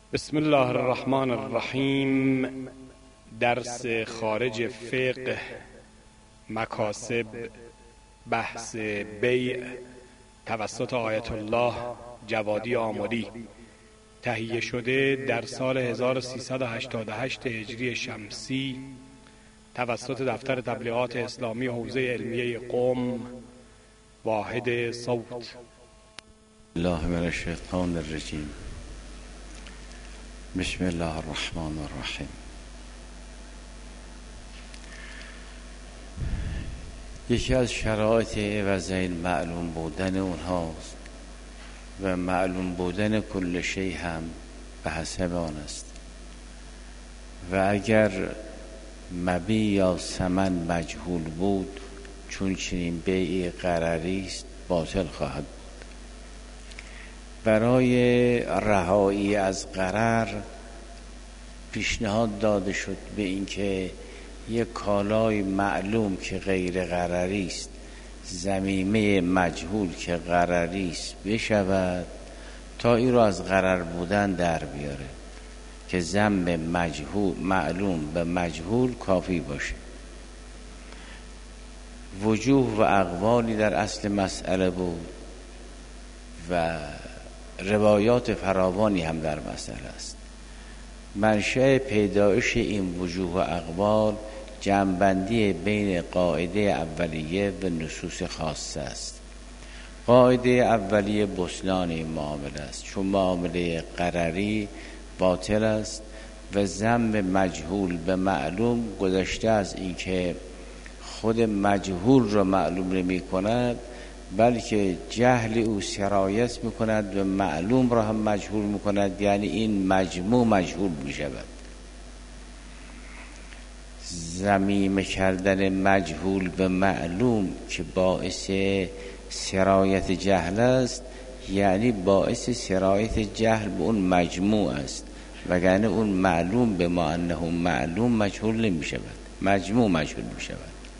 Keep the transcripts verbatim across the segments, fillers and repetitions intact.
بسم الله الرحمن الرحیم. درس خارج فقه، مکاسب، بحث بیع توسط آیت الله جوادی آملی، تهیه شده در سال هزار و سیصد و هشتاد و هشت هجری شمسی توسط دفتر تبلیغات اسلامی حوزه علمیه قم، واحد صوت. الله من الشیطان الرجیم. بسم الله الرحمن الرحیم. یکی از شرایط عوضین معلوم بودن اونهاست و معلوم بودن کل شیء هم به حسب آن است و اگر مبیع یا ثمن مجهول بود، چون چنین بیع غرری است، باطل خواهد بود. برای رهایی از غرر پیشنهاد داده شد به اینکه یک کالای معلوم که غیر غرری است، ضمیمه مجهول که غرری است بشود تا این را از غرر بودن در بیاره، که ضم مجهول معلوم به مجهول کافی باشه. وجوه و اقوالی در اصل مسئله بود و روایات فراوانی هم در مسئله است. منشأ پیدایش این وجوه و اقوال جمع‌بندی بین قاعده اولیه و نصوص خاصه است. قاعده اولیه بطلان این معامله است، چون معامله غرری باطل است و ضم مجهول به معلوم گذشته از اینکه خود مجهول را معلوم نمی کند، بلکه جهل او سرایت میکند و معلوم را هم مجهول میکند، یعنی این مجموع مجهول میشود. ضمیمه کردن مجهول به معلوم که باعث سرایت جهل است، یعنی باعث سرایت جهل به اون مجموع است، وگرنه اون معلوم به ما انه معلوم مجهول نمیشود، مجموع مجهول میشود.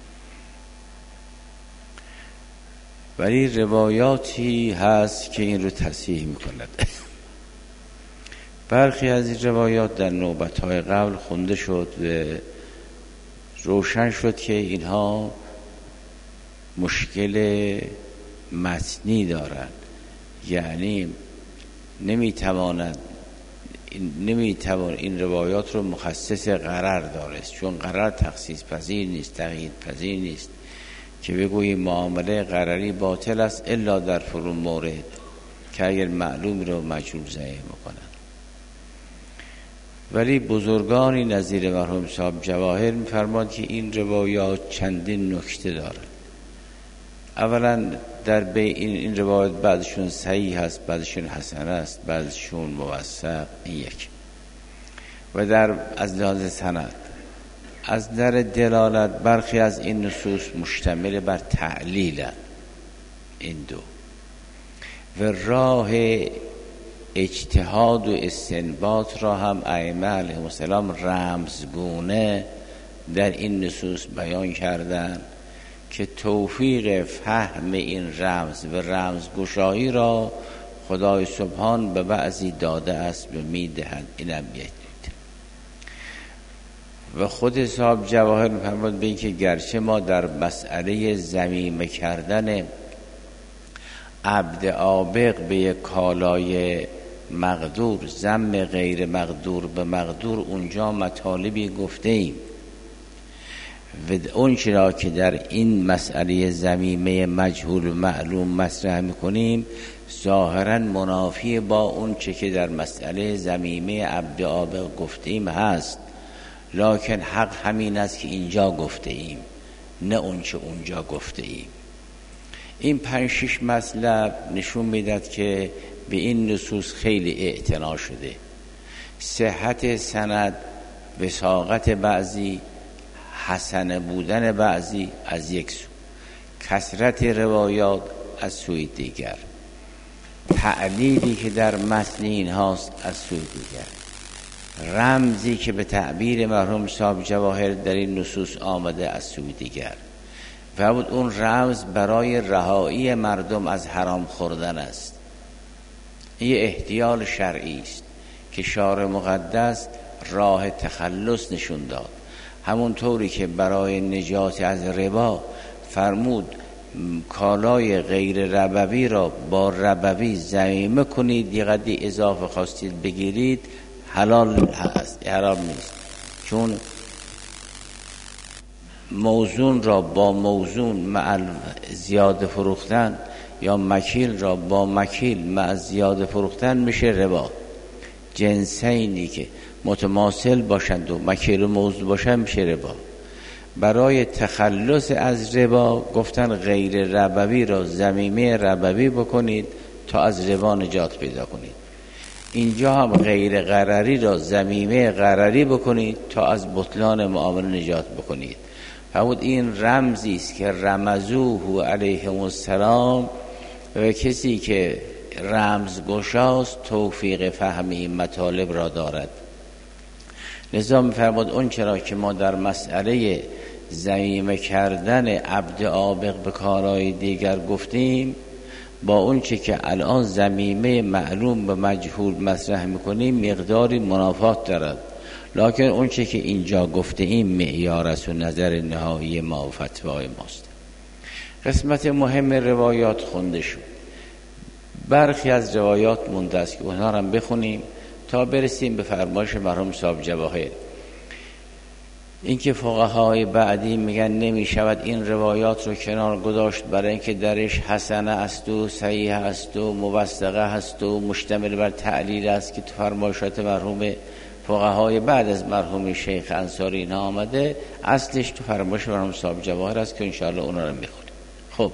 ولی روایاتی هست که این رو تصحیح میکند. برخی از این روایات در نوبت‌های قبل خونده شد و روشن شد که اینها مشکل متنی دارند، یعنی نمیتواند نمیتوان این روایات رو مخصص غرر دارست، چون غرر تخصیص پذیر نیست، تقیید پذیر نیست که بگوییم معامله غرری باطل است الا در فرون مورد که اگر معلوم رو مجهول ضعیف میکنن. ولی بزرگانی نظیر مرحوم صاحب جواهر میفرماد که این روایات چندین نکته دارد. اولا در بین این, این روایات بعضشون صحیح هست، بعضشون حسن است، بعضشون موثق، این یک. و در از لحاظ سند، از در دلالت برخی از این نصوص مشتمل بر تعلیل، این دو، و راه اجتهاد و استنباط را هم ائمه علیهم السلام رمزگونه در این نصوص بیان کردند که توفیق فهم این رمز و رمزگشایی را خدای سبحان به بعضی داده است و میدهد. اینم یک. و خود صاحب جواهر می‌فرماد به این که گرچه ما در مسئله ضمیمه کردن عبد عابق به یک کالای مقدور، ضم غیر مقدور به مقدور، اونجا مطالبی گفته ایم و اون چرا که در این مسئله ضمیمه مجهول و معلوم مطرح می‌کنیم ظاهراً منافی با اون چه که در مسئله ضمیمه عبد عابق گفته ایم هست، لکن حق همین است که اینجا گفته ایم، نه اون چه اونجا گفته ایم. این پنج شش مطلب نشون میداد که به این نصوص خیلی اعتنا شده. صحت سند، وثاقت بعضی، حسن بودن بعضی از یک سو، کثرت روایات از سوی دیگر، تعلیلی که در متن این هاست از سوی دیگر، رمزی که به تعبیر مرحوم صاحب جواهر در این نصوص آمده از سوی دیگر، و بود اون رمز برای رهایی مردم از حرام خوردن است. این احتیال شرعی است که که شارع مقدس راه تخلص نشون داد. همون طوری که برای نجات از ربا فرمود کالای غیر ربوی را با ربوی ضمیمه کنید، یه قدری اضافه خواستید بگیرید حلال هست، حرام نیست. چون موزون را با موزون مع زیاده فروختن یا مکیل را با مکیل مع زیاده فروختن میشه ربا. جنسینی که متماثل باشند و مکیل و موزون باشند میشه ربا. برای تخلص از ربا گفتن غیر ربوی را ضمیمه ربوی بکنید تا از ربا نجات پیدا کنید. اینجا هم غیر غرری را ضمیمه غرری بکنید تا از بطلان معامله نجات بکنید. فرمود این رمزی است که رمزوه علیهم السلام، و کسی که رمز گشاست توفیق فهم این مطالب را دارد. لذا می‌فرماد اون چرا که ما در مسئله ضمیمه کردن عبد عابق به کارهای دیگر گفتیم، با اون چه که الان ضمیمه معلوم به مجهول مطرح میکنیم مقداری منافات دارد، لکن اون چه که اینجا گفته این معیار است و نظر نهایی ما و فتوای ماست. قسمت مهم روایات خونده شد. برخی از روایات مونده است که اونها هم بخونیم تا برسیم به فرمایش مرحوم صاحب جواهر. اینکه فقهای بعدی میگن نمی شود این روایات رو کنار گذاشت برای اینکه درش حسنه است و صحیح است و موثقه است و مشتمل بر تعلیل است که تو فرمایشات مرحوم فقهای بعد از مرحوم شیخ انصاری اینا آمده، اصلش تو فرمایش مرحوم صاحب جواهر است که انشاءالله اونا رو میخونیم. خب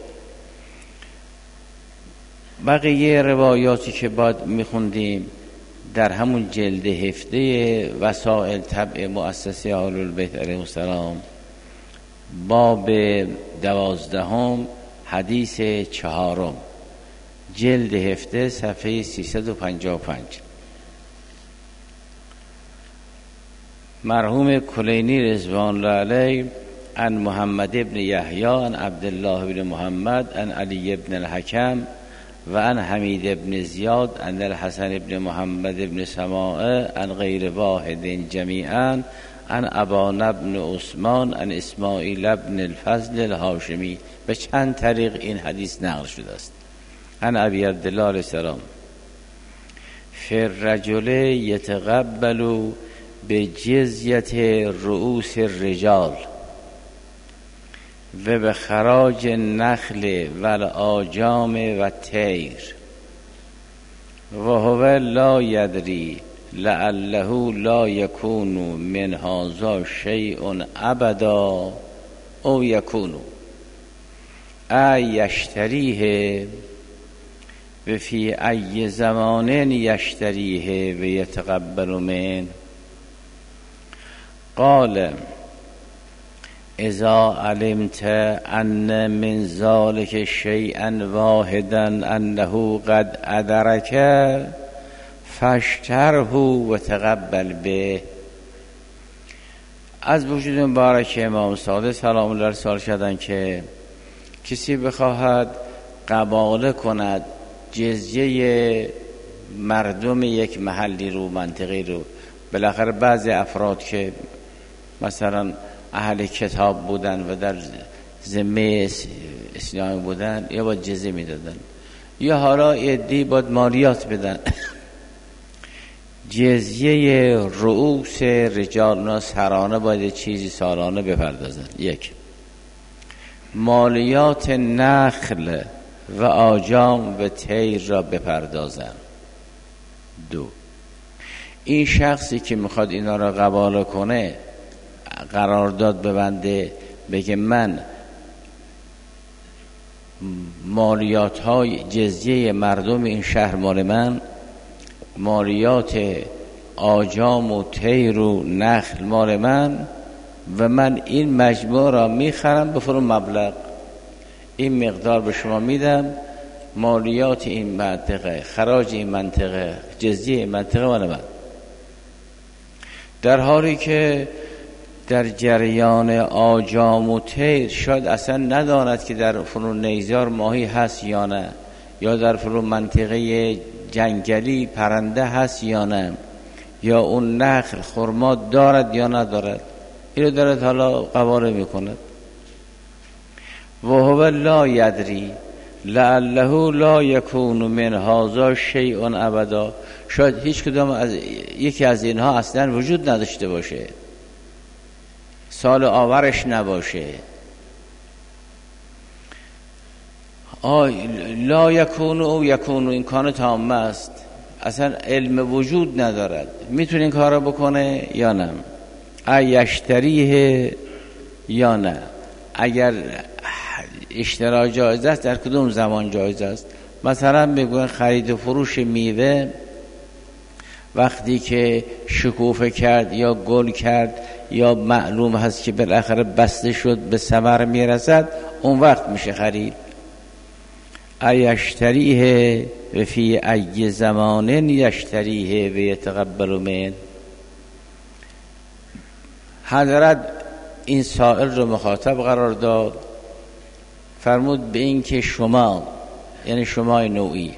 بقیه روایاتی که بعد میخوندیم در همون جلد هفته وسائل تبع مؤسسه آل البیت علیهم السلام باب دوازدهم حدیث چهارم جلد هفته صفحه سیصد و پنجاه و پنج. مرحوم کلینی رضوان الله علیه عن محمد ابن یحیی عن عبدالله ابن محمد عن علی ابن الحکم و عن حمید ابن زیاد عن الحسن ابن محمد ابن سماعه عن غیر واحد جمیعا عن ابان ابن عثمان عن اسماعیل ابن الفضل الهاشمی. به چند طریق این حدیث نقل شده است. عن ابی عبدالله علیه السلام فر رجل یتقبل به جزیت رؤوس الرجال و به خراج نخل و آجام و تیر و هو لا یدری لعله لا یکون من هذا شیء ابدا او یکون ای یشتریه و فی ای زمان یشتریه و یتقبل من. قال اذا علمت ان من ذلك شيئا واحدا انه قد ادرك فاشتره وتقبل به. از وجود مبارک امام صادق سلام الله علیه سوال کردن که کسی بخواهد قباله کند جزیه مردم یک محلی رو، منطقه رو، بالاخره بعضی افراد که مثلا اهل کتاب بودن و در ذمه اسلام بودن یا باید جزیه میدادن یا حالا عده‌ای باید مالیات بدن. جزیه رؤوس رجال نا سرانه باید چیزی سالانه بپردازن. یک، مالیات نخل و آجام و تیر را بپردازن. دو، این شخصی که میخواد اینا را قباله کنه قرارداد ببنده بگه من مالیات های جزیه مردم این شهر مال من، مالیات آجام و تیر و نخل مال من و من این مجموع را میخرم به فلان مبلغ، این مقدار به شما میدم، مالیات این منطقه، خراج این منطقه، جزیه این منطقه مال من. در حالی که در جریان آجام و تیر شاید اصلا نداند که در فلان نیزار ماهی هست یا نه، یا در فلان منطقه جنگلی پرنده هست یا نه، یا اون نخل خرما دارد یا ندارد، اینو دارد حالا قواره میکند. و هو لا یدری لعله لا یکون من هذا شیء ابدا، شاید هیچ کدام از یکی از اینها اصلا وجود نداشته باشه، سال آورش نباشه. آه لا یکون او یکون، این کان تامه است، اصلا علم وجود ندارد، میتونه این کارو بکنه یا نه، ایشتریه یا نه. اگر اشترا جایز است در کدوم زمان جایز است؟ مثلا بگوین خرید و فروش میوه وقتی که شکوفه کرد یا گل کرد یا معلوم هست که بالاخره بسته شد به ثمر میرسد، اون وقت میشه خرید. ایشتریه و فی ای زمان یشتریه و یتقبل من. حضرت این سائل رو مخاطب قرار داد، فرمود به این که شما، یعنی شما نوعی،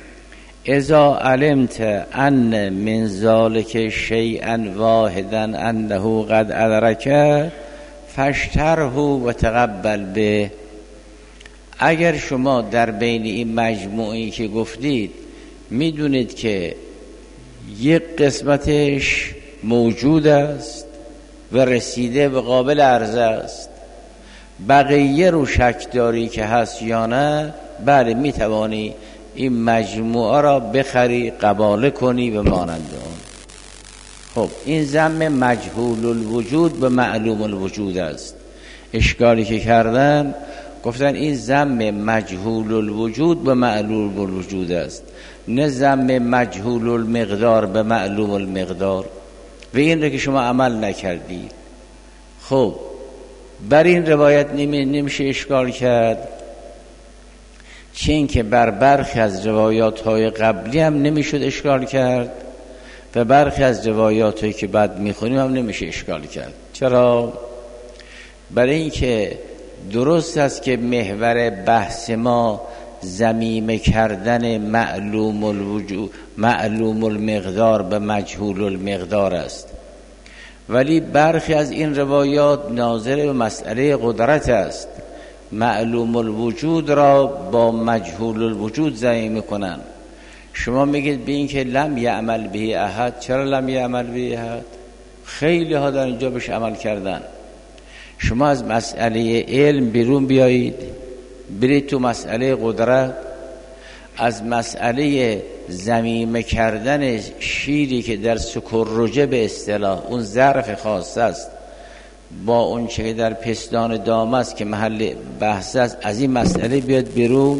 اذا علمت ان من ذلک شیئا واحدا انه قد ادرک فاشتره و تقبل به. اگر شما در بین این مجموعی که گفتید میدونید که یک قسمتش موجود است و رسیده و قابل عرضه است، بقیه رو شک داری که هست یا نه، بله میتوانی این مجموعه را بخری، قباله کنی به مانند اون. خب این ضم مجهول الوجود به معلوم الوجود است. اشکالی که کردن گفتن این ضم مجهول الوجود به معلوم الوجود است، نه ضم مجهول المقدار به معلوم المقدار، و این رو که شما عمل نکردید. خب بر این روایت نمیشه اشکال کرد، چین که بر برخی از روایات های قبلی هم نمیشد اشکال کرد و برخی از روایات هایی که بعد میخونیم هم نمیشه اشکال کرد. چرا؟ برای اینکه درست است که محور بحث ما ضمیمه کردن معلوم الوجود، معلوم المقدار به مجهول المقدار است، ولی برخی از این روایات ناظر به مسئله قدرت است، معلوم الوجود را با مجهول الوجود ضمیمه کنن. شما میگید به این که لم یعمل به احد، چرا لم یعمل به احد؟ خیلی ها در اینجا بهش عمل کردن. شما از مسئله علم بیرون بیایید، برید تو مسئله قدرت، از مسئله ضمیمه کردن شیری که در سکرجه به اصطلاح اون ظرف خاص است با اون چه که در پستان دام است که محل بحث است، از این مسئله بیاد بیرون.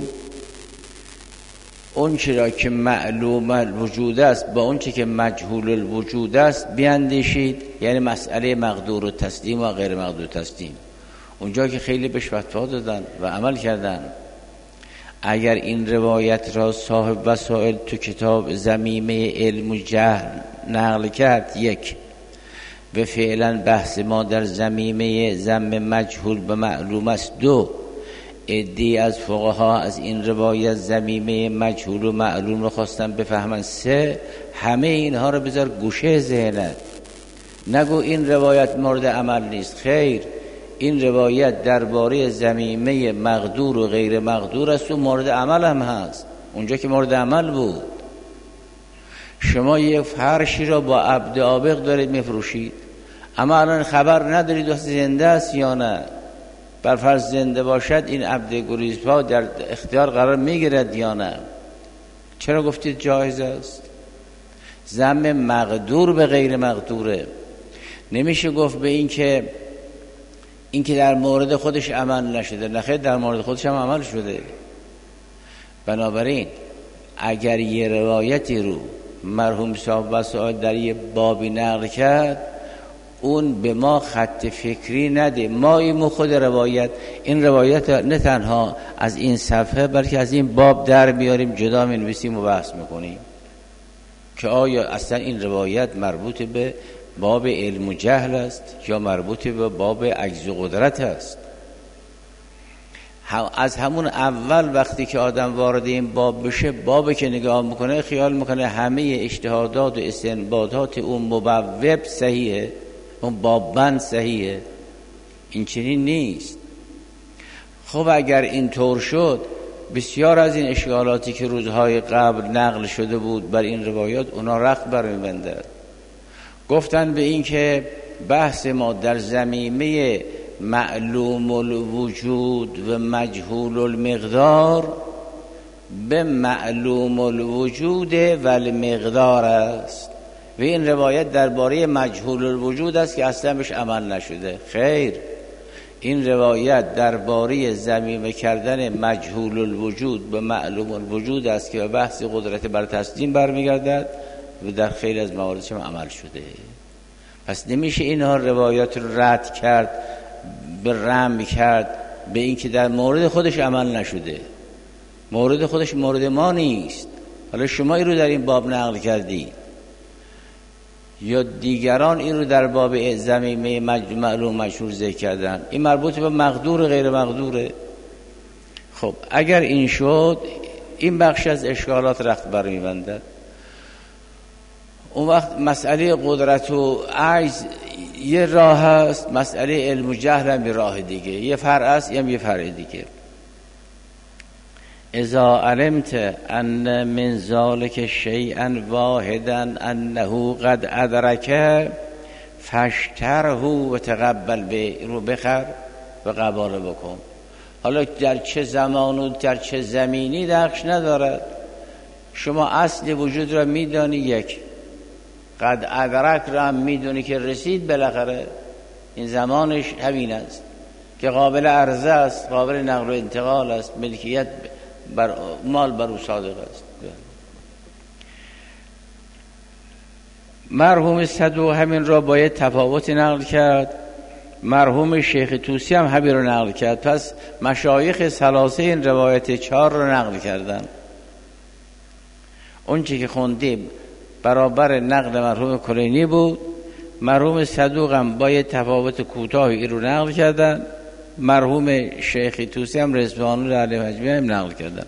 اون چرا که معلوم الوجود است با اون چه که مجهول الوجود است بیاندیشید، یعنی مسئله مقدور و تسلیم و غیر مقدور تسلیم، اونجا که خیلی بهش فتوا دادن و عمل کردن. اگر این روایت را صاحب وسائل تو کتاب ضمیمه علم و جهل نقل کرد، یک، و فعلا بحث ما در ضمیمه ضم مجهول به معلوم است، دو، عده‌ای از فقها از این روایت ضمیمه مجهول و معلوم رو خواستن بفهمن، سه، همه اینها رو بذار گوشه ذهنت، نگو این روایت مورد عمل نیست. خیر، این روایت درباره ضمیمه مقدور و غیر مقدور است و مورد عمل هم هست، اونجا که مورد عمل بود. شما یک فرشی را با عبد عابق دارید میفروشید، اما الان خبر ندارید وقت زنده است یا نه. بر فرض زنده باشد این عبد گریزپا در اختیار قرار میگیرد یا نه؟ چرا گفتید جایز است؟ ضم مقدور به غیر مقدوره. نمیشه گفت به این که این که در مورد خودش عمل نشده، نخیر در مورد خودش هم عمل شده. بنابراین اگر یه روایتی رو مرحوم صاحب وسائل در یه بابی نقل کرد، اون به ما خط فکری نده، ما این خود روایت این روایت نه تنها از این صفحه بلکه از این باب در بیاریم، جدا می نویسیم و بحث میکنیم که آیا اصلا این روایت مربوط به باب علم و جهل است یا مربوط به باب عجز و قدرت است. از همون اول وقتی که آدم وارد این باب بشه، بابی که نگاه میکنه خیال میکنه همه اجتهادات و استنباطات اون مبوب صحیحه، اون باببند صحیحه. این چنین نیست. خب اگر این طور شد، بسیار از این اشکالاتی که روزهای قبل نقل شده بود بر این روایات، اونا رخت برمی‌بندد. گفتن به این که بحث ما در زمینه معلوم الوجود و مجهول المقدار به معلوم الوجود و المقدار است و این روایت درباره مجهول الوجود است که اصلا بهش عمل نشده. خیر، این روایت درباره ضمیمه کردن مجهول الوجود به معلوم الوجود است که به بحث قدرت بر تسلیم برمیگردد و در خیلی از مواردش هم عمل شده. پس نمیشه اینها روایات رو رد کرد، به رم کرد به این که در مورد خودش عمل نشده. مورد خودش مورد ما نیست. حالا شما این رو در این باب نقل کردید یا دیگران این رو در باب ضمیمه معلوم مشهور ذکر کردن، این مربوط به مقدور غیر مقدوره. خب اگر این شد، این بخش از اشکالات رخت برمی‌بندد. اون وقت مسئله قدرت و عجز یه راه هست، مسئله علم و جهل هم یه راه دیگه، یه فرع است یا یه فرع دیگه. اذا علمت ان من ذلك شیئا واحدا انه قد ادرک فاشتره و تقبل به رو بخر و قبول بکن. حالا در چه زمان و در چه زمینی نقش ندارد. شما اصل وجود را میدانی، یک قد ادرک را هم میدونی که رسید بالاخره، این زمانش همین است که قابل عرضه است، قابل نقل و انتقال است، ملکیت بر مال بر او صادق است. مرحوم صدوق همین را باید تفاوت نقل کرد، مرحوم شیخ طوسی هم همین را نقل کرد. پس مشایخ ثلاثه این روایت چهار را نقل کردن. اون چی که خوندیم برابر نقل مرحوم کلینی بود. مرحوم صدوق هم باید تفاوت کوتاهی این رو نقل کردن. مرحوم شیخ طوسی هم رضوان الله علیه مجمع هم نقل کردن.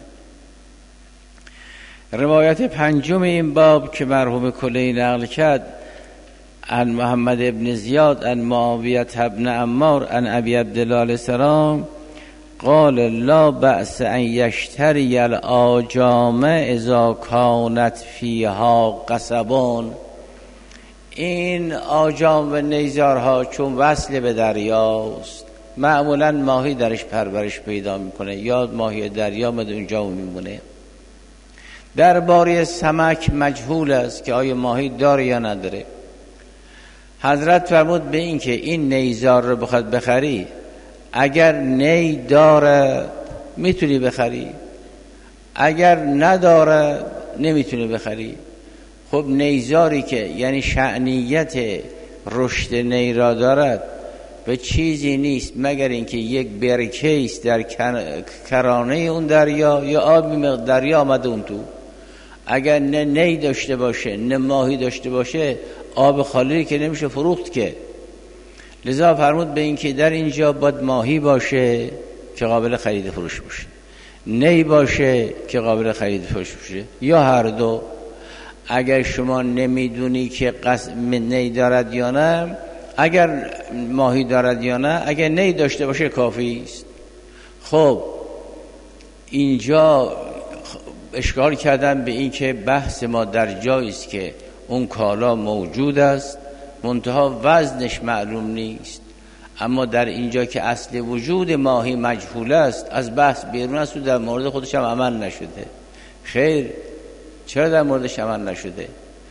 روایت پنجم این باب که مرحوم کلینی نقل کرد، عن محمد ابن زیاد عن معاویه ابن عمار عن ابی عبدالله علیه السلام قال لا بأس ان یشتری الاجام اذا کانت فیها قصبون. این آجام و نیزارها چون وصل به دریاست، معمولا ماهی درش پرورش پیدا میکنه یا ماهی دریا مد اونجا میمونه. درباره سمک مجهول است که آیا ماهی داره یا نداره. حضرت فرمود به این که این نیزار رو بخواد بخری، اگر نی داره میتونی بخری، اگر نداره نمیتونی بخری. خب نیزاری که یعنی شأنیت رشد نی را دارد به چیزی نیست مگر اینکه یک برکه است در کرانه اون دریا یا آب دریا آمده اون تو. اگر نه نی داشته باشه نه ماهی داشته باشه، آب خالی که نمیشه فروخت که. لذا فرمود به این که در اینجا باید ماهی باشه که قابل خرید فروش باشه، نی باشه که قابل خرید فروش باشه، یا هر دو. اگر شما نمیدونی که قسم نی دارد یا نه، اگر ماهی دارد یا نه، اگر نی داشته باشه کافی است. خب اینجا اشکال کردن به این که بحث ما در جایی است که اون کالا موجود است منتها وزنش معلوم نیست، اما در اینجا که اصل وجود ماهی مجهول است، از بحث بیرون است و در مورد خودش هم عمل نشده. خیر، چرا در موردش عمل نشده؟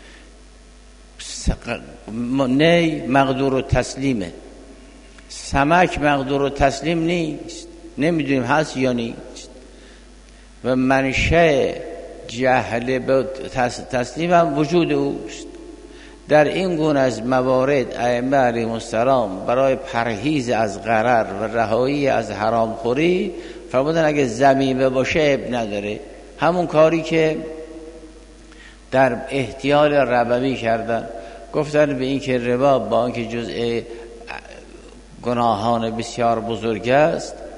نی مقدور و تسلیمه، سمک مقدور و تسلیم نیست، نمیدونیم هست یا نیست. و منشأ جهل به تسلیم هم وجود اوست. در این گونه از موارد ائمه علیهم السلام برای پرهیز از غرر و رهایی از حرام خوری فرمودن اگه ضمیمه باشه اب نداره. همون کاری که در احتیال ربوی کردن، گفتن به این که ربا با اینکه جزء گناهان بسیار بزرگ است،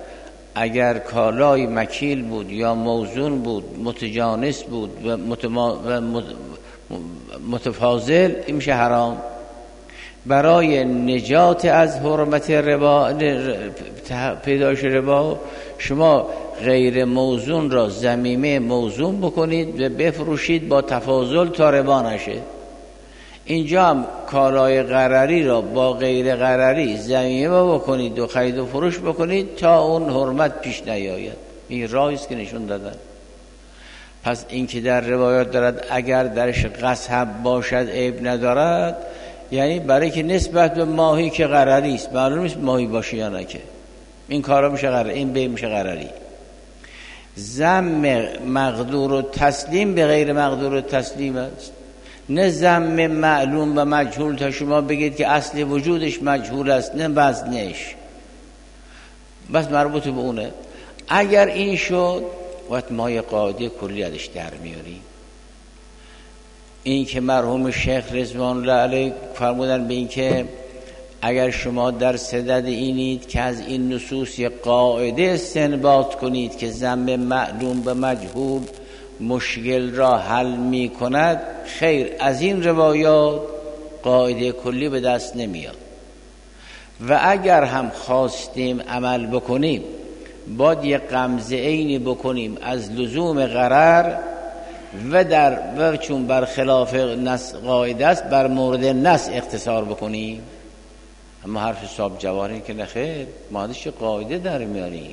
اگر کالای مکیل بود یا موزون بود، متجانس بود و, متما و متفاضل، این میشه حرام. برای نجات از حرمت ربا، پیدایش ربا، شما غیر موزون را ضمیمه موزون بکنید و بفروشید با تفاضل تا ربا نشه. اینجا هم کالای غرری را با غیر غرری ضمیمه بکنید و خرید و فروش بکنید تا اون حرمت پیش نیاید. این راهی است که نشون دادن. پس این که در روایات دارد اگر درش قصب باشد عیب ندارد، یعنی برای که نسبت به ماهی که غرری است، معلوم نیست ماهی باشه یا نه، که این کارا میشه غرری، این بی میشه غرری. ضم مقدور و تسلیم به غیر مقدور و تسلیم است، نه ضم معلوم و مجهول تا شما بگید که اصل وجودش مجهول است، نه وزنش، بس مربوط به اونه. اگر این شد وقت ما یه قاعده کلی ازش در میاریم. این که مرحوم شیخ رضوان الله علیه فرمودن به این که اگر شما در صدد اینید که از این نصوص یه قاعده استنباط کنید که ضم معلوم به مجهول مشکل را حل می کند، خیر، از این روایات قاعده کلی به دست نمیاد. و اگر هم خواستیم عمل بکنیم باید یه غمزه عینی بکنیم از لزوم غرر و در و چون برخلاف نص قاعده است بر مورد نص اختصار بکنیم. اما حرف صاحب جواهری که نخیر، ما ازش قاعده در میاریم،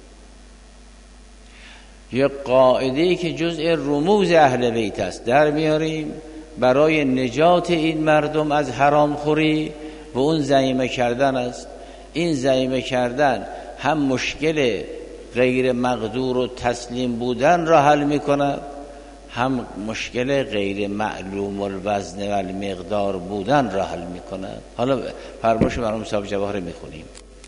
یه قاعده‌ای که جزء رموز اهل بیت است در میاریم برای نجات این مردم از حرام خوری و اون ضمیمه کردن است. این ضمیمه کردن هم مشکل غیر مقدور و تسلیم بودن را حل میکند، هم مشکل غیر معلوم الوزن و المقدار بودن را حل میکند. حالا فرمایش مرحوم صاحب جواهر میخونیم.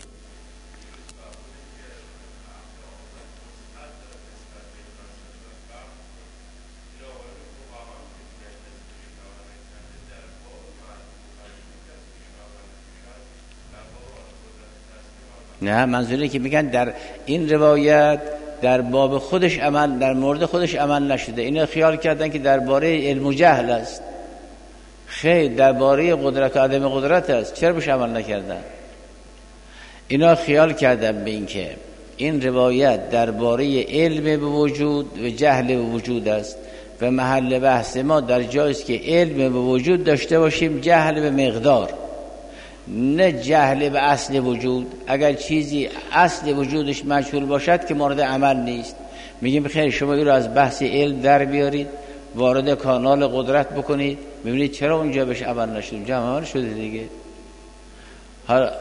نه، منظوره که میگن در این روایت در باب خودش عمل، در مورد خودش عمل نشده. اینا خیال کردن که درباره علم و جهل است. خیر، درباره قدرت و عدم قدرت است. چرا بهش عمل نکردن؟ اینا خیال کردن به این که این روایت درباره علم به وجود و جهل به وجود است و محل بحث ما در جایی است که علم به وجود داشته باشیم، جهل به مقدار، نه جهل به اصل وجود. اگر چیزی اصل وجودش مجهول باشد که مورد عمل نیست. میگیم خیر، شما این رو از بحث علم در بیارید، وارد کانال قدرت بکنید، میبینید چرا اونجا بهش عمل نشد، اونجا عمل شده دیگه. حالا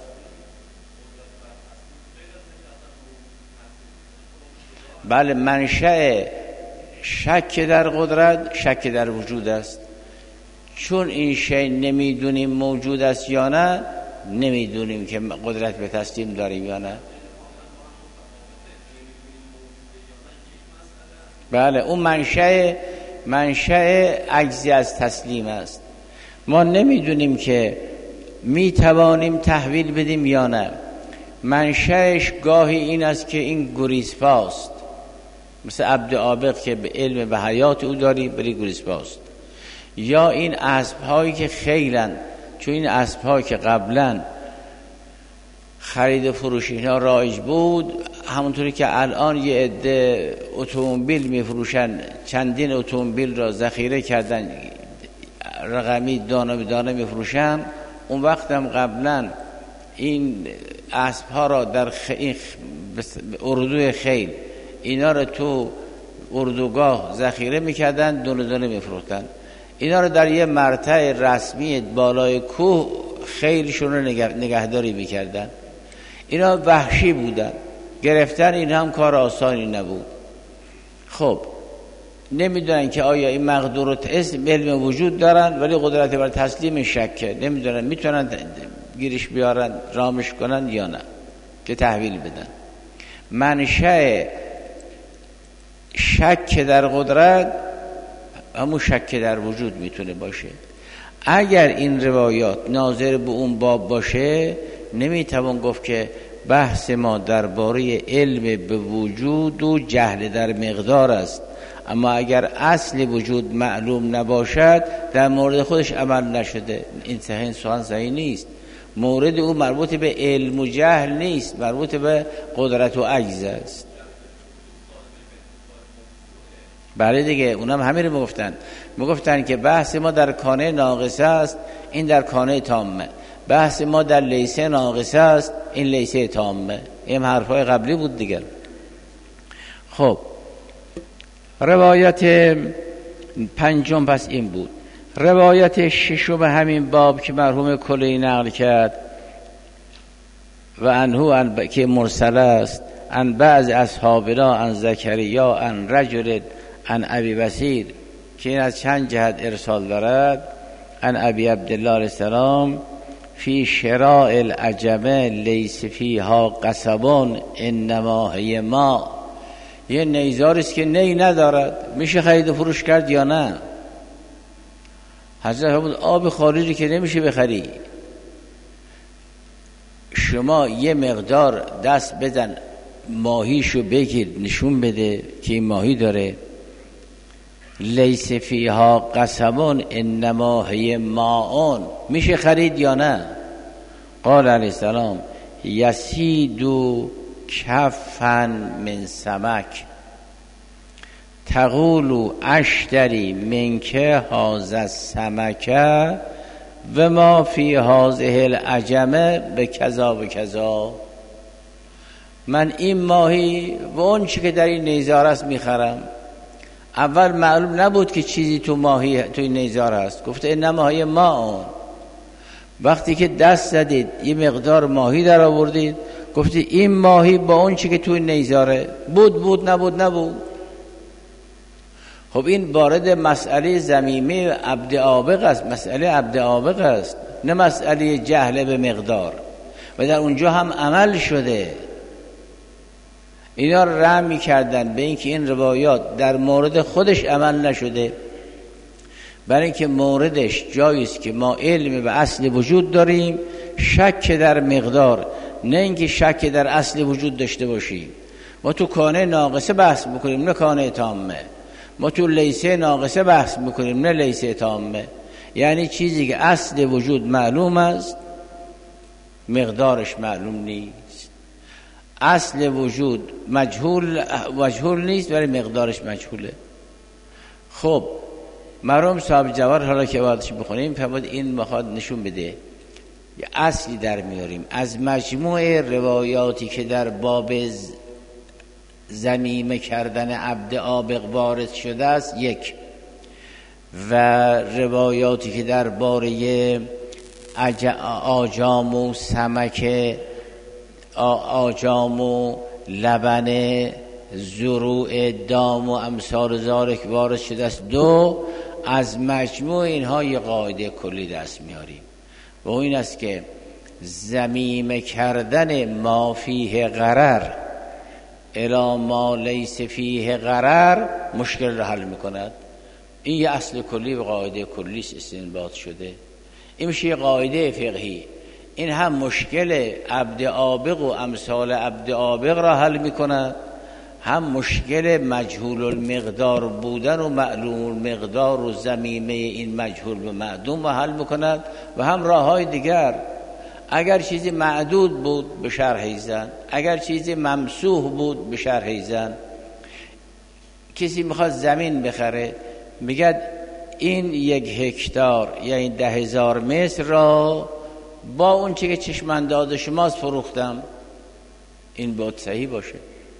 بله، منشأ شک در قدرت شک در وجود است. چون این شی نمیدونیم موجود است یا نه، نمیدونیم که قدرت به تسلیم داریم یا نه. بله، اون منشأ منشأ عجزی از تسلیم است. ما نمیدونیم که میتوانیم تحویل بدیم یا نه. منشأش گاهی این است که این گریزپاست، مثل عبد عابق که به علم به حیات او داری بری گریزپاست، یا این اسب‌هایی که خیلن، چون این اسب‌هایی که قبلا خرید و فروش اینا رایج بود، همونطوری که الان یه عده اتومبیل میفروشن، چندین اتومبیل را ذخیره کردن، رقمی دانه به دانه میفروشن، اون وقت هم قبلا این اسب‌ها را در خ... اردوی خیل اینا را تو اردوگاه ذخیره میکردن، دونه دونه میفروختن. اینا رو در یه مرتع رسمی بالای کوه خیلیشون رو نگه... نگهداری میکردن. اینا وحشی بودن، گرفتن این هم کار آسانی نبود. خب نمیدونن که آیا این مقدور و اسم علم وجود دارن ولی قدرت بر تسلیم شکه، نمیدونن میتونن گیرش بیارن رامش کنن یا نه که تحویل بدن. منشأ شک در قدرت همون شک در وجود میتونه باشه. اگر این روایات ناظر به اون باب باشه، نمیتوان گفت که بحث ما درباره علم به وجود و جهل در مقدار است، اما اگر اصل وجود معلوم نباشد در مورد خودش عمل نشده. این صحیح سخن صحیح نیست. مورد او مربوط به علم و جهل نیست، مربوط به قدرت و عجز است. بله دیگه، اونم همین رو میگفتن میگفتن که بحث ما در کانه ناقصه است، این در کانه تامه. بحث ما در لیسه ناقصه است، این لیسه تامه. این حرفای قبلی بود دیگر. خب روایت پنجم پس این بود. روایت ششم همین باب که مرحوم کلی نقل کرد و انهو ان که مرسل است، ان بعض اصحابنا ان زکریا ان رجل ان ابی بصیر، که این از چند جهت ارسال دارد. ان ابی عبدالله علیه السلام فی شراء العجمه لیس فیها قصبون انما هی ما، یه نیزاری است که نی ندارد، میشه خرید و فروش کرد یا نه؟ حضرت فرمود آب خارجی که نمیشه بخری، شما یه مقدار دست بزن ماهیشو بگیر نشون بده که این ماهی داره. لیس فیها قصبون انما هی ماء، میشه خرید یا نه؟ قال علیه السلام یسیدو کفن من سمک تقولو اشتری منکه هاز السمکه و ما فی هازه العجمه به کذا به کذا. من این ماهی و اون چی که در این نیزار است میخرم. اول معلوم نبود که چیزی تو ماهی تو این نیزار است، گفته این ماهی ما. وقتی که دست زدید یه مقدار ماهی در آوردید، گفته این ماهی با اون چی که تو این نیزاره بود بود نبود نبود. خب این وارد مسئله ضمیمه عبد عابق است، مسئله عبد عابق است، نه مسئله جهل به مقدار. و در اونجا هم عمل شده. اینا رحم می‌کردن به اینکه این روایات در مورد خودش عمل نشده، برای اینکه موردش جایی است که ما علم به اصل وجود داریم، شک در مقدار، نه اینکه شک در اصل وجود داشته باشیم. ما تو کانه ناقصه بحث می‌کنیم نه کانه تامه، ما تو لیسه ناقصه بحث می‌کنیم نه لیسه تامه. یعنی چیزی که اصل وجود معلوم است مقدارش معلوم نیست. اصل وجود مجهول مجهول نیست ولی مقدارش مجهوله. خب مرحوم صاحب جواهر حالا که واردش بخونیم فرمود این میخواد نشون بده یه اصلی در میاریم از مجموع روایاتی که در باب ضمیمه کردن عبد عابق وارد شده است، یک، و روایاتی که در باره آجام و سمک آجام و لبن زروع دام و امثال ذالک وارد شده است. دو، از مجموع اینها یه قاعده کلی دست میاریم و این است که ضمیمه کردن ما فیه غرر الی ما لیس فیه غرر مشکل را حل میکند. این یه اصل کلی و قاعده کلی استنباط شده. این میشه یه قاعده فقهی. این هم مشکل عبد عابق و امثال عبد عابق را حل میکند، هم مشکل مجهول المقدار بودن و معلوم المقدار و ضمیمه این مجهول و معدوم را حل میکند، و هم راههای دیگر. اگر چیزی معدود بود به شرح زن، اگر چیزی ممسوح بود به شرح زن. کسی میخواد زمین بخره، میگه این یک هکتار یعنی ده هزار متر را با اون چی که چشم انداز شماست فروختم. این باید صحیح باشه.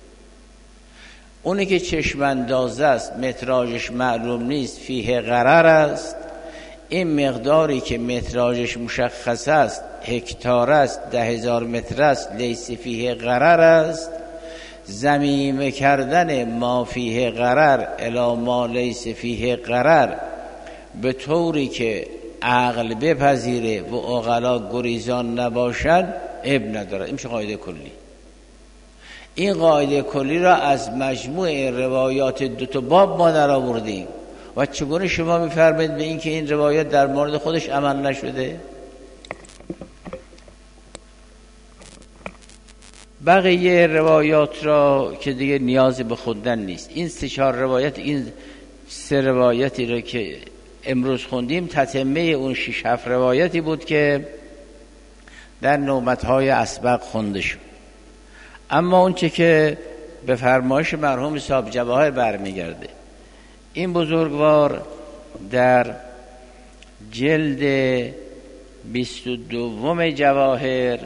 اونی که چشم انداز است متراژش معلوم نیست فیه غرر است. این مقداری که متراژش مشخص است هکتار است، ده هزار متر است، لیس فیه غرر است. ضمیمه کردن ما فیه غرر الی ما لیس فیه غرر به طوری که عقل بپذیره و عقلا گریزان نباشد اب ندارد. این میشه قاعده کلی. این قاعده کلی را از مجموع روایات دو تا باب ما در آوردیم. و چگونه شما میفرمایید به این که این روایات در مورد خودش عمل نشده؟ بقیه روایات را که دیگه نیازی به خوندن نیست. این سه چهار روایت، این سه روایتی را که امروز خوندیم تتمه اون شش هفت روایتی بود که در نوبت‌های اسبق خونده شد. اما اون چه که به فرمایش مرحوم صاحب جواهر برمیگرده، این بزرگوار در جلد بیست و دوم جواهر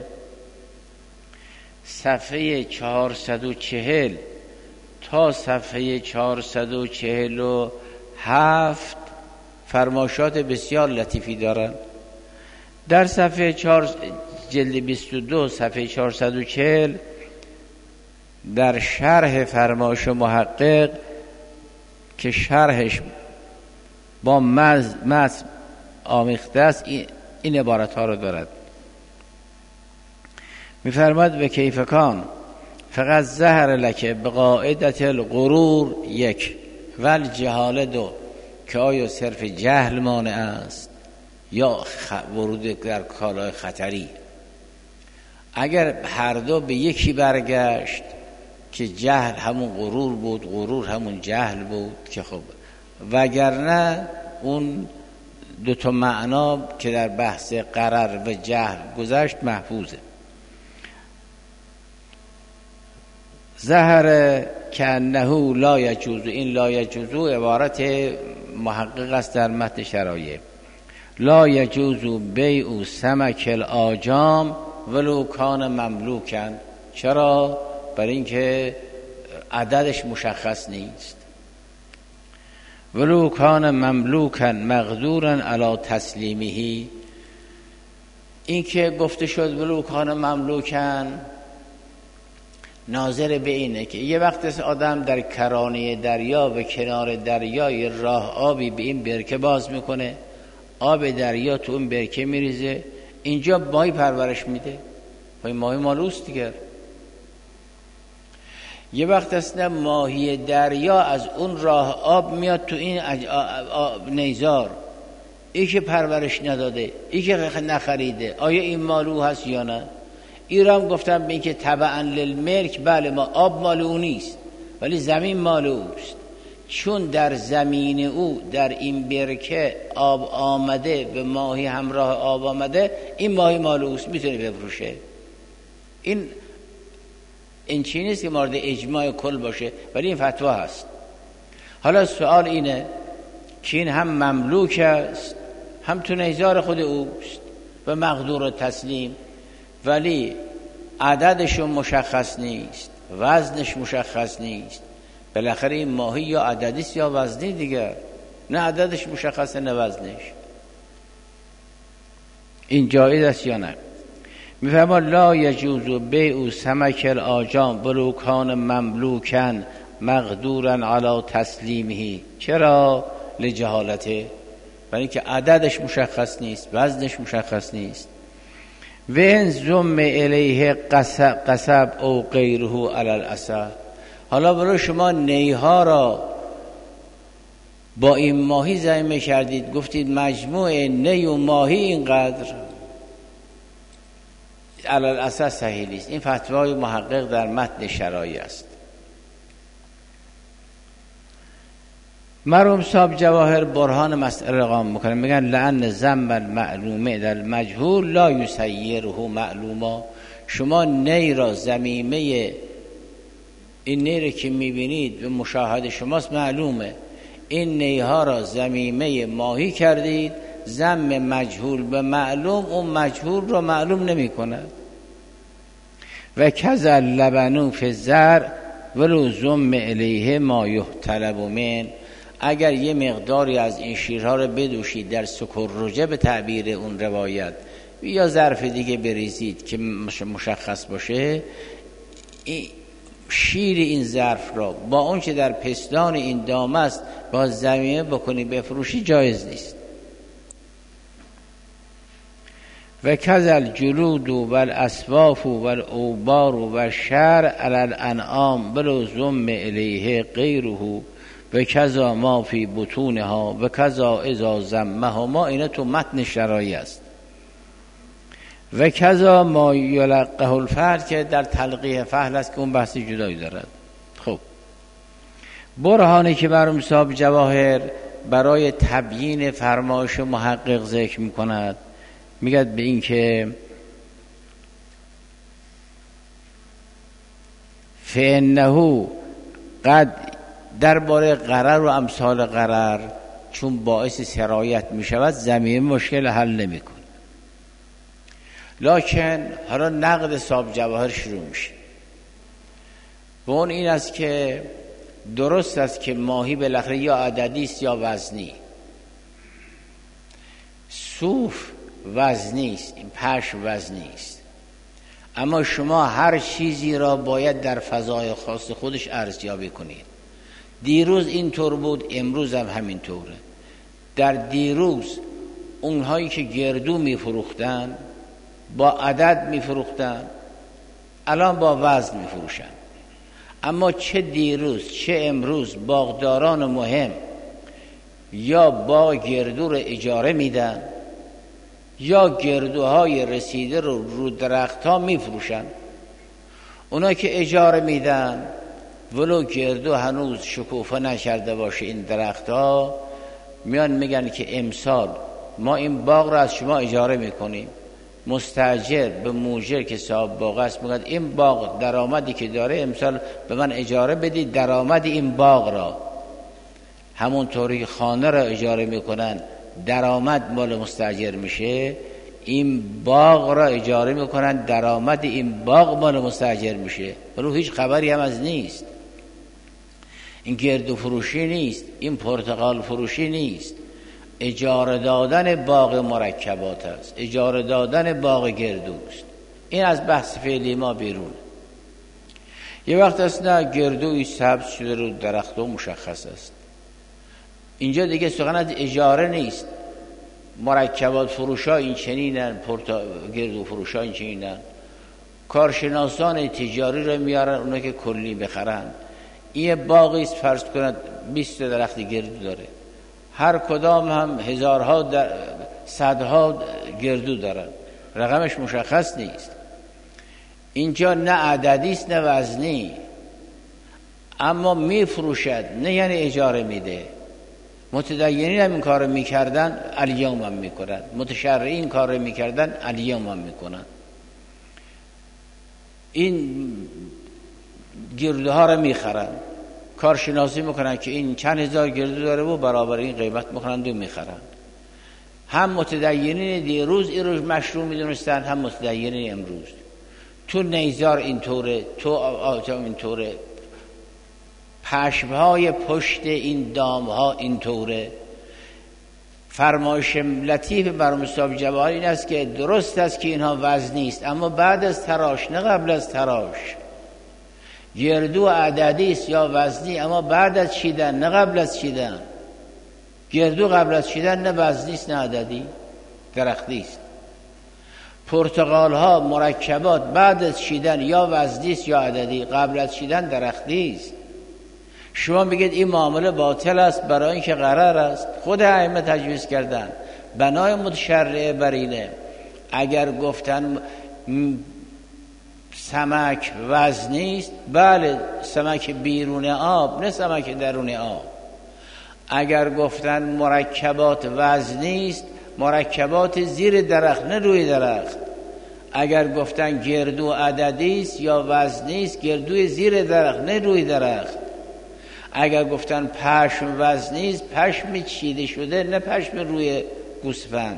صفحه چهارصد و چهل تا صفحه چهارصد و چهل و هفت فرمایشات بسیار لطیفی دارن. در صفحه چهار جلد بیست و دو صفحه چهارصد و چهل در شرح فرمایش محقق که شرحش با متن آمیخته است این عبارت ها رو دارد. می‌فرماید و کیف کان فقط ظهر لکه به قاعدت الغرور یک و الجهاله دو، که آیا صرف جهل مانع است یا ورود در کالای خطری. اگر هر دو به یکی برگشت که جهل همون غرور بود، غرور همون جهل بود که خب، وگرنه اون دو تا معنا که در بحث غرر و جهل گذشت محفوظه. ظهر کانه لا یجوز، این لا یجوز عبارت محقق است در متن شرایع. لا یجوز بیع سمک الاجام ولو کان مملوکن. چرا؟ برای اینکه عددش مشخص نیست. ولو کان مملوکن مقدورا علی تسلیمه، این که گفته شد ولو کان مملوکن ناظر به اینه که یه وقت آدم در کرانه دریا و کنار دریای راه آبی به این برکه باز میکنه، آب دریا تو اون برکه میریزه، اینجا ماهی پرورش میده، ماهی مالوست دیگر. یه وقت اصلا ماهی دریا از اون راه آب میاد تو این نیزار، ای که پرورش نداده، ای که نخریده، آیا این مالو هست یا نه؟ ایرام گفتم به این که تبعا للملک، بله ما آب مال او نیست ولی زمین مال اوست، چون در زمین او در این برکه آب آمده به ماهی همراه آب آمده، این ماهی مال اوست، میتونه بفروشه. این این چی نیست که مورد اجماع کل باشه، ولی این فتوا هست. حالا سوال اینه که این هم مملوک است هم تو نیزار خود اوست و مقدور و تسلیم، ولی عددش مشخص نیست، وزنش مشخص نیست. بالاخره این ماهی یا عددیست یا وزنی دیگر، نه عددش مشخصه نه وزنش. این جایز است یا نه؟ میفهمه لا یجوز بیع سمک الاجام ولو کان مملوکن مقدورا علی تسلیمه. چرا؟ لجهالته، برای که عددش مشخص نیست، وزنش مشخص نیست. و ان ضم الیه قصب قصب او غیره علی الاسد. حالا برای شما نیها را با این ماهی ضمیمه کردید، گفتید مجموع نی و ماهی اینقدر، علی الاسد صحیح نیست. این فتوای محقق در متن شرایع است. مرحوم صاحب جواهر برهان مسئله رقم میکنن، میگن لعن ذم المعلومه در مجهول لا یسیره معلوما. شما نی را ضمیمه، این نی را که میبینید به مشاهده شماست معلومه، این نیها را ضمیمه ماهی کردید، ذم مجهول به معلوم اون مجهول را معلوم نمی کند. و کذا لبنو فی زرع ولو ضم الیه ما یحتلب من. اگر یه مقداری از این شیرها رو بدوشید در سکرجه به تعبیر اون روایت، یا ظرف دیگه بریزید که مشخص باشه، شیر این ظرف را با اون که در پستان این دام است با ضمیمه بکنی بفروشی جایز نیست. و کذل جلود و الاسواف و الاوبار و الشعر علی الانعام بلو ضم الیه غیره و کذا ما فی بطونها و کذا اذا ضمهما. اینا تو متن شرایع است. و کذا ما یلقه الفحل که در تلقیح فحل است که اون بحث جدایی دارد. خب برهانی که مرحوم صاحب جواهر برای تبیین فرمایش محقق ذکر میکند میگد به این که فانه قد درباره غرر و امثال غرر چون باعث سرایت میشود زمین مشکل حل نمیکنه. لکن حالا نقد صاحب جواهر شروع میشه و اون این است که درست است که ماهی بالاخره یا عددی است یا وزنی. صوف وزنی است، این پشم وزنی است، اما شما هر چیزی را باید در فضای خاص خودش ارزیابی کنید. دیروز اینطور بود، امروز هم همین طوره. در دیروز اونهایی که گردو میفروختن با عدد میفروختن، الان با وزن میفروشن. اما چه دیروز چه امروز باغداران مهم یا با گردو رو اجاره میدن یا گردوهای رسیده رو رو درخت ها میفروشن. اونا که اجاره میدن ولو گردو هنوز شکوفه نکرده باشه این درخت ها، میان میگن که امسال ما این باغ رو از شما اجاره میکنیم. مستاجر به موجر که صاحب باغ است میگه این باغ درآمدی که داره امسال به من اجاره بدید، درآمد این باغ را. همونطوری خانه را اجاره میکنن، درآمد مال مستاجر میشه. این باغ را اجاره میکنن، درآمد این باغ مال مستاجر میشه. ولی هیچ خبری هم از نیست. این گردو فروشی نیست، این پرتقال فروشی نیست، اجاره دادن باغ مرکبات است، اجاره دادن باغ گردوست. این از بحث فعلی ما بیرونه. یه وقت است نه گردوی سبز شده رو درخت و مشخص است. اینجا دیگه سخن از اجاره نیست. مرکبات فروشا این چنینن، پرتا... گردو فروشا این چنینن. کارشناسان تجاری رو میارن اونا که کلی بخرن. این باغی است فرض کنند بیست درخت گردو داره، هر کدام هم هزارها در صدها گردو دارن، رقمش مشخص نیست. اینجا نه عددی است نه وزنی، اما میفروشد، نه یعنی اجاره میده. متدینین هم این کار میکردن، الیوم هم میکنن. متشرعین این کار میکردن، الیوم هم میکنن. این گردوها رو میخرن، کارشناسی میکنن که این چند هزار گردو داره و برابر این قیمت میکنن و میخرن. هم متدینین دیروز این رو مشروع میدونستن، هم متدینین امروز. تو نیزار اینطوره، تو آتام اینطوره، پشمهای پشت این دامها اینطوره. فرمایش لطیف بر مصطفی جواهر این است که درست است که اینها وزنی است، اما بعد از تراش نه قبل از تراش. گردو عددی است یا وزنی، اما بعد از چیدن نه قبل از چیدن. گردو قبل از چیدن نه وزنی است نه عددی، درختی است. پرتقال ها مرکبات بعد از چیدن یا وزنی است یا عددی، قبل از چیدن درختی است. شما بگید این معامله باطل است برای اینکه غرر است. خود ائمه تجویز کردن. بنای متشرعه بر اینه اگر گفتن سمک وزنی است، بله سمک بیرون آب نه سمک درون آب. اگر گفتن مرکبات وزنی است، مرکبات زیر درخت نه روی درخت. اگر گفتن گردو عددی است یا وزنی است، گردوی زیر درخت نه روی درخت. اگر گفتن پشم وزنی است، پشم چیده شده نه پشم روی گوسفند.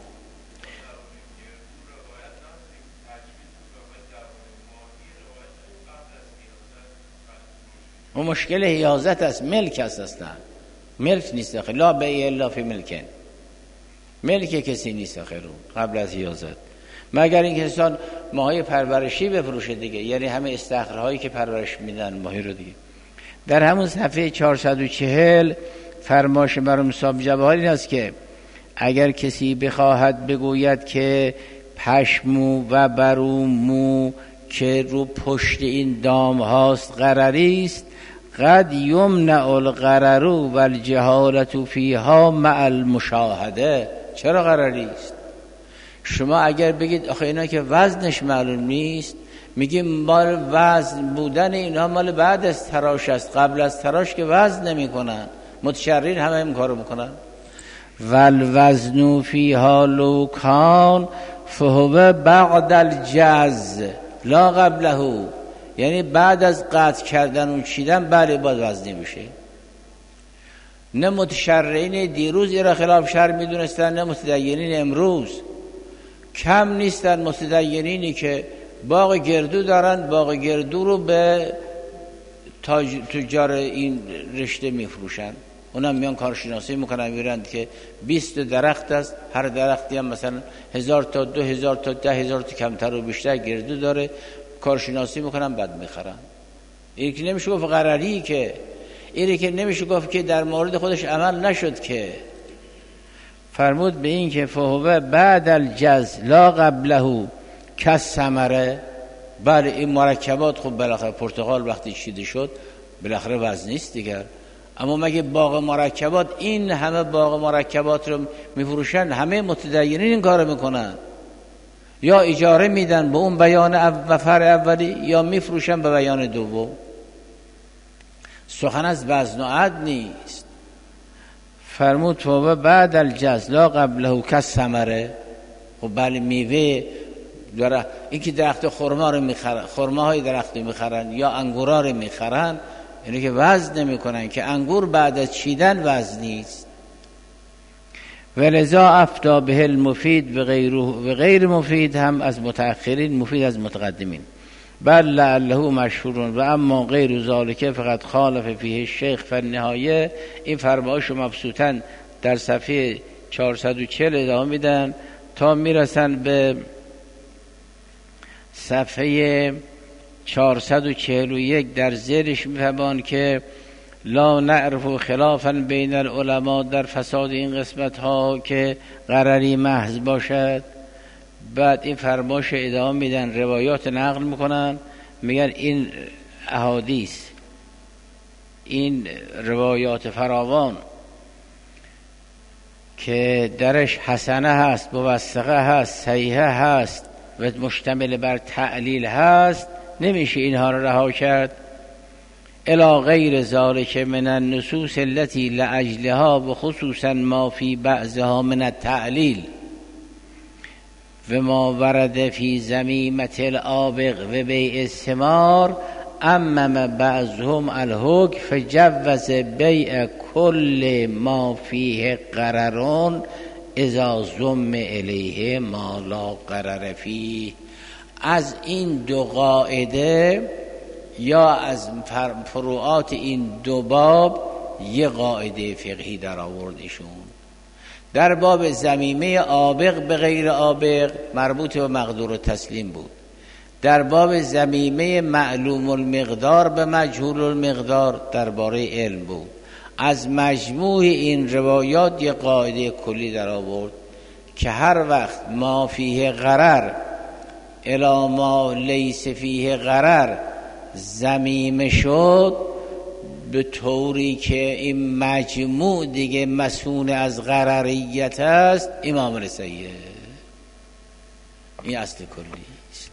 و مشکل حیازت است، ملک است اصلا. ملک نیست آخه، لا بیع الا فی ملکن. ملک کسی نیست آخه رو قبل از حیازت، مگر این کسان ماهی پرورشی بفروشه دیگه، یعنی همه استخرهایی که پرورش میدن ماهی رو دیگه. در همون صفحه چهارصد و چهل فرمایش مرحوم صاحب جواهر این است که اگر کسی بخواهد بگوید که پشمو و برومو که رو پشت این دام هاست غرری است، قد یمنع الغرر و الجهالت فیها مع المشاهده. چرا غرری است؟ شما اگر بگید آخه اینا که وزنش معلوم نیست، میگیم مال وزن بودن اینها مال بعد از تراش است، قبل از تراش که وزن نمی کنن. متشرعین همه این کارو میکنن. والوزن فیها لو کان فهو بعد الجز لا قبله، یعنی بعد از قطع کردن و چیدن بله باید وزنی بشه. نه متشرعین دیروز این را خلاف شرع میدونستن، نه متدینین امروز. کم نیستن متدینینی که باغ گردو دارن، باغ گردو رو به تاج... تجار این رشته میفروشن. اونم میان کارشناسی میکنن، میرند که بیست درخت است، هر درختی هم مثلا هزار تا دو هزار تا ده هزار تا کمتر و بیشتر گردو داره، کارشناسی میکنن بعد میخرن. این که نمیشه گفت قراری، که اینی که نمیشه گفت که در مورد خودش عمل نشد. که فرمود به این که فهو بعد الجز لا قبله کالثمره. بله این مرکبات خب بالاخره پرتقال وقتی چیده شد بالاخره وزن نیست دیگر، اما مگه باغ مرکبات این همه باغ مرکبات رو میفروشن؟ همه متدینین این کارو میکنن، یا اجاره میدن به اون بیان نفر اولی یا میفروشن به بیان دوم. سخن از وزن و عد نیست. فرمود تو بعد الجز لا قبله کالثمره. خب بله میوه داره، این که درخت خرما رو میخرن، خرماهای درخت رو میخرن یا انگورا رو میخرن، یعنی که وزن نمیکنن، که انگور بعد از چیدن وزن نیست. ولذا افتا به المفید و غیر و غیر مفید هم از متأخرین، مفید از متقدمین. بل لعله مشهور و اما غیر ذالک فقط خالف فیه الشیخ فالنهایه. این فرمایش مبسوطاً در صفحه چهارصد و چهل ادامه میدن تا میرسن به صفحه چهارصد و چهل و یک. در زیرش میفهمان که لا نعرف خلافا بین العلماء در فساد این قسمت ها که قراری محض باشد. بعد این فرمایش ادامه میدن، روایات نقل میکنن، میگن این احادیث، این روایات فراوان که درش حسنه هست، موثقه هست، صحیحه هست و مشتمل بر تعلیل هست، نمیشه اینها رو رها کرد. الی غیر ذالک من النصوص التي لاجلها و خصوصا ما فی بعضها من التعلیل و ما ورد فی ذمیمة الآبق و بیع الثمار امم بعضهم الحکم فجوز بیع کل ما فیه قررون اذا ضم الیه ما لا قرر فیه. از این دو قاعده یا از فروعات این دو باب یه قاعده فقهی در آوردشون. در باب ضمیمه آبق به غیر آبق مربوط به مقدور و تسلیم بود. در باب ضمیمه معلوم المقدار به مجهول المقدار درباره علم بود. از مجموع این روایات یه قاعده کلی در آورد که هر وقت ما فیه غرر الی ما لیس فیه غرر ضمیمه شد، به طوری که این مجموع دیگه مسئول از غرریت است، این معامله صحیحه. این اصل کلی است.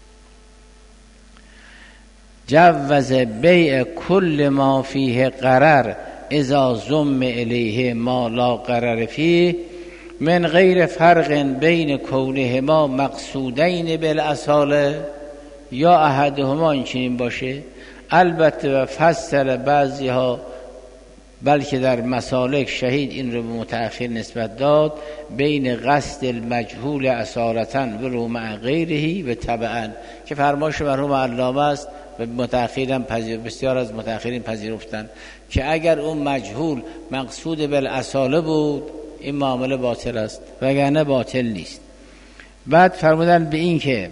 جوز بیع کل ما فیه غرر اذا ضم الیه ما لا غرر فیه من غیر فرق بین کونهما مقصودین بالاصاله یا احدهما این چنین باشه. البته و فصل بعضی ها بلکه در مسالک شهید این رو به متأخر نسبت داد، بین قصد المجهول اصالتاً و رو مع غیرهی و طبعاً، که فرمایش مرحوم علامه است و متأخرین پذیر بسیار از متأخرین پذیرفتند که اگر اون مجهول مقصود بالاصاله بود این معامله باطل است وگرنه باطل نیست. بعد فرمودن به این که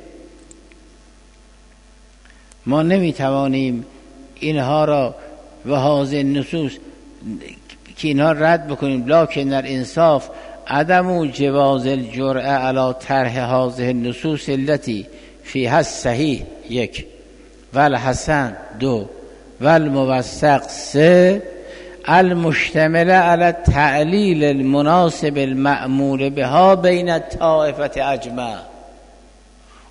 ما نمیتوانیم اینها را و هذه النصوص که اینها رد بکنیم، لکن در انصاف عدم و جواز الجرأه علی طرح هذه النصوص التي فيها الصحیح یک و الحسن دو و الموثق سه المشتمل على تعلیل المناسب المأمور بها بین الطائفة اجمع.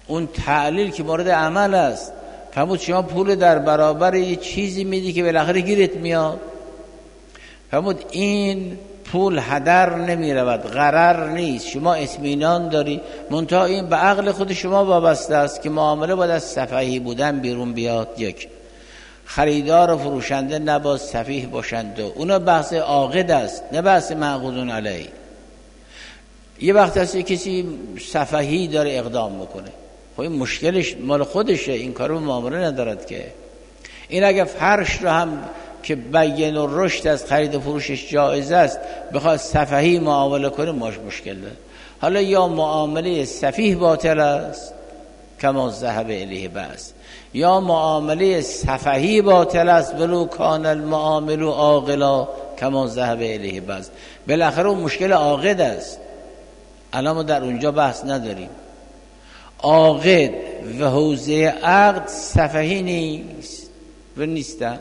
اون تعلیل که مورد عمل است. فرمود شما پول در برابر یه چیزی میدی که بالاخره گیرت میاد. فرمود این پول هدر نمی رود، غرر نیست، شما اطمینان داری، منتها این به عقل خود شما وابسته است که معامله باید از سفیهی بودن بیرون بیاد. یک، خریدار و فروشنده نباید سفیه باشند و اونا بحث عاقد است نه بحث معقودون علیه. یه وقت هست کسی سفیهی داره اقدام میکنه، خب این مشکلش مال خودشه، این کارو معامله ندارد که. این اگه فرش رو هم که بیان و رشد از خرید و فروشش جایز است بخواد سفیهی معامله کنه ماش مشکل داره. حالا یا معامله سفیه باطل است کما ذهب الیه بس، یا معامله سفیهی باطل است ولو کان المعامل عاقلا کما ذهب الیه بس. بالاخره اون مشکل عاقد است. الان ما در اونجا بحث نداریم. عاقد و حوزه عقد سفیهی نیست و نیستن.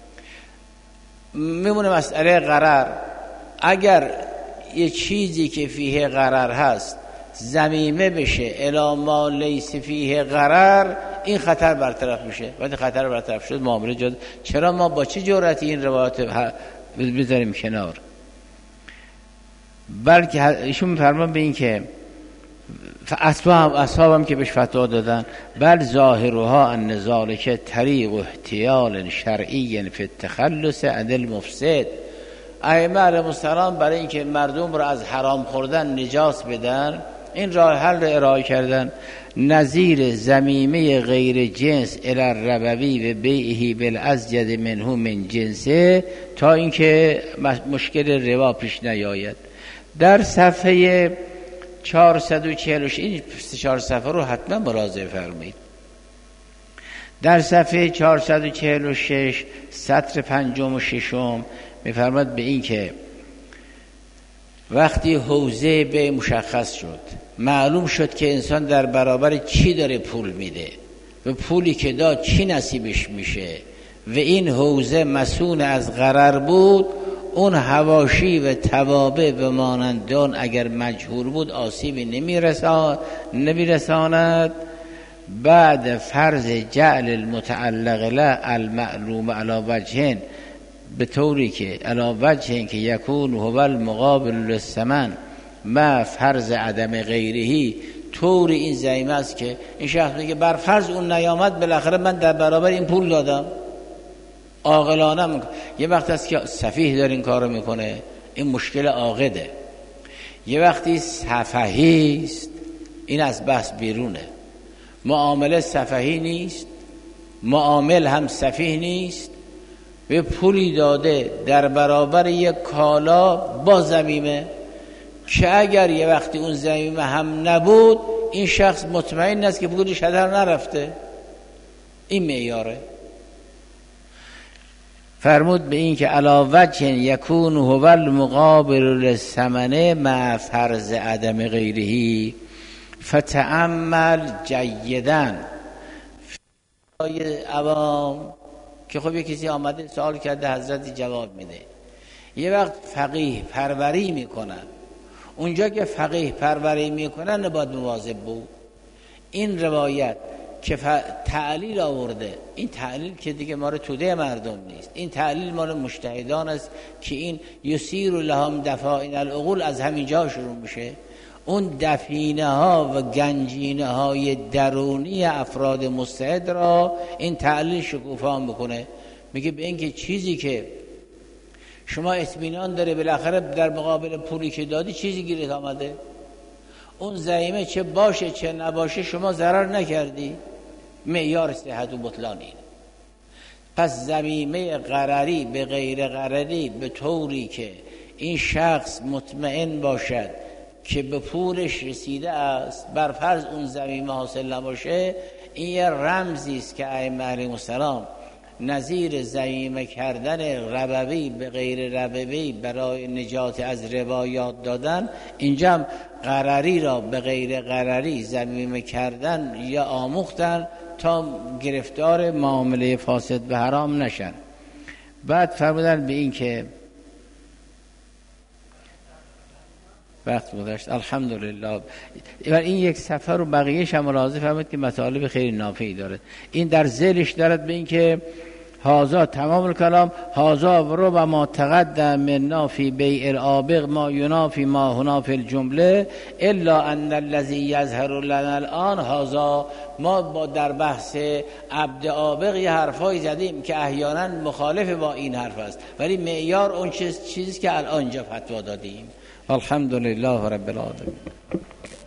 میمونه مسئله غرر. اگر یه چیزی که فیه غرر هست ضمیمه بشه الی ما لیس فیه غرر، این خطر برطرف میشه. وقتی خطر برطرف شد معامله جد. چرا ما با چه جرأتی این روایت بذاریم کنار؟ بلکه ایشون میفرمان به این که اصحاب اصحابم که بهش فتوا دادن بل ظاهرها ان ذالک طریق احتیال شرعی فی التخلص عن المفسد. ائمه علیهم السلام برای اینکه مردم رو از حرام خوردن نجات بدن این راه حل رو ارائه کردن. نظیر ضمیمه غیر جنس الی الربوی و بیعه بالازجد منه من جنسه، تا اینکه مشکل ربا پیش نیاید. در صفحه چهارصد و چهل و شش این چهار صفحه رو حتما مراجعه فرمایید. در صفحه چهارصد و چهل و شش سطر پنجم و ششم میفرماد به این که وقتی حوزه به مشخص شد، معلوم شد که انسان در برابر چی داره پول میده و پولی که داد چی نصیبش میشه و این حوزه مسئول از غرر بود، اون حواشی و توابع و مانندان اگر مجهول بود آسیبی نمیرساند نمیرساند بعد فرض جعل المتعلق له المعلوم علی وجهین، به طوری که علی وجهین که یکون هو المقابل للثمن ما فرض عدم غیرهی، طوری این ضمیمه است که این شخص میگه بر فرض اون نیامد بالاخره من در برابر این پول دادم. عاقلانه میکنه. یه وقت هست که سفیه داره این کارو میکنه، این مشکل عاقده. یه وقتی سفیهی است، این از بحث بیرونه. معامله سفیهی نیست، معامل هم سفیه نیست، به پولی داده در برابر یک کالا با ضمیمه که اگر یه وقتی اون ضمیمه هم نبود این شخص مطمئن است که پولش هدر نرفته. این معیاره. فرمود به این که علی وجه یکون هو المقابل للثمن مع فرض عدم غیره فتأمل جیداً. عوام که خب یک کسی آمده سوال کرده حضرت جواب میده، یه وقت فقیه پروری میکنن، اونجا که فقیه پروری میکنن نباید مواظب بود. این روایت که ف... تعلیل آورده، این تعلیل که دیگه مال توده مردم نیست، این تعلیل مال مجتهدان است که این یسیر لهم دفاعین العقول از همین جا شروع میشه. اون دفینه ها و گنجینه های درونی افراد مجتهد را این تعلیل شکوفا میکنه. میگه به این که چیزی که شما اطمینان داره بالاخره در مقابل پولی که دادی چیزی گیرت آمده، اون ضمیمه چه باشه چه نباشه شما ضرر نکردی، معیار صحت و بطلان اینه. پس ضمیمه غرری به غیر غرری به طوری که این شخص مطمئن باشد که به پولش رسیده است، بر فرض اون ضمیمه حاصل نباشه، این یه رمزی است که ائمه علیهم السلام نظیر ضمیمه کردن ربوی به غیر ربوی برای نجات از ربا یاد دادن. اینجا هم غرری را به غیر غرری ضمیمه کردن یا آموختن تا گرفتار معامله فاسد به حرام نشن. بعد فرمودن به این که وقت گذشت. الحمدلله. و این یک سفر رو بقیه‌اش هم ملاحظه فرمایید که مطالب خیلی نافعی داره. این در ذیلش دارد به این که هازا تمام الکلام هازا و ربع ما تقدم من نافی بیع العابق ما ینافی ما هنا فی الجمله الا ان الذی یظهر لنا الان هازا. ما با در بحث عبد عابق یه حرفایی زدیم که احیانا مخالف با این حرف است، ولی معیار اون چیز چیزی که الان اینجا فتوا دادیم. الحمدلله رب العالمین.